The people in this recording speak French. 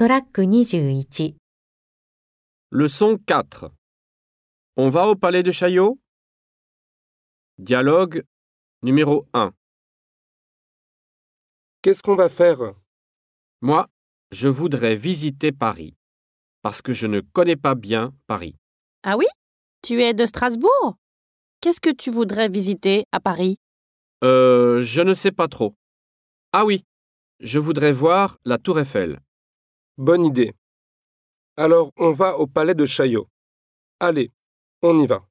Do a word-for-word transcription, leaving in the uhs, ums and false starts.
トラックにじゅういち。 Leçon quatre. On va au palais de Chaillot? Dialogue numéro un. Qu'est-ce qu'on va faire? Moi, je voudrais visiter Paris, parce que je ne connais pas bien Paris. Ah oui? Tu es de Strasbourg? Qu'est-ce que tu voudrais visiter à Paris? Euh, je ne sais pas trop. Ah oui, je voudrais voir la Tour Eiffel. Bonne idée. Alors, on va au palais de Chaillot. Allez, on y va.